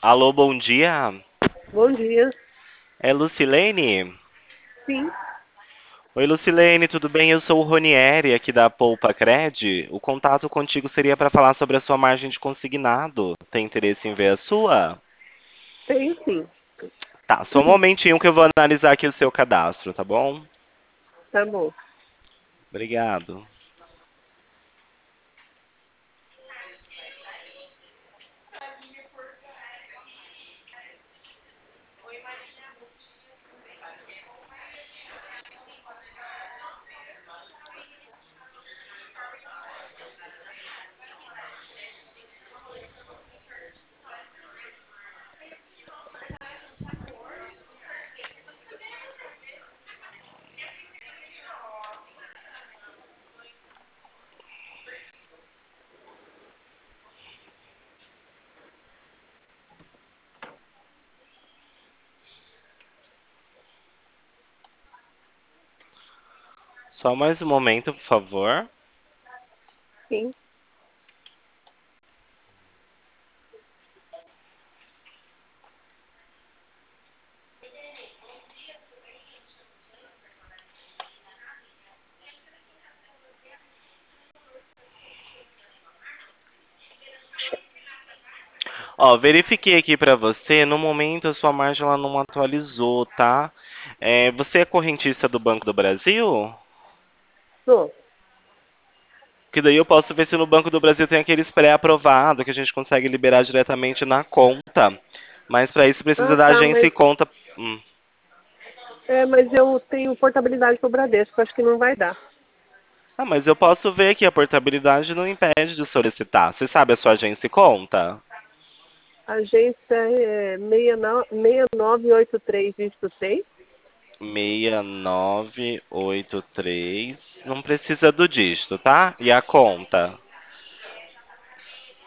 Alô, bom dia. Bom dia. É Lucilene? Sim, Oi, Lucilene, tudo bem? Eu sou o Ronieri, aqui da Poupa Cred. O contato contigo seria para falar sobre a sua margem de consignado. Tem interesse em ver a sua? tenho sim. Tá, só um momentinho que eu vou analisar aqui o seu cadastro, tá bom? Tá bom. Obrigado. Só mais um momento, por favor. Sim. Ó, verifiquei aqui para você. No momento, a sua margem ela não atualizou, tá? Você é correntista do Banco do Brasil? Sou. Que daí eu posso ver se no Banco do Brasil tem aqueles pré-aprovado que a gente consegue liberar diretamente na conta. Mas para isso precisa Ah, da tá, agência e conta. Hum. mas eu tenho portabilidade pro Bradesco, acho que não vai dar. Ah, mas eu posso ver que a portabilidade não impede de solicitar. Você sabe a sua agência e conta? Agência é 6983, dígito 6. 6983. Não precisa do dígito, tá? E a conta?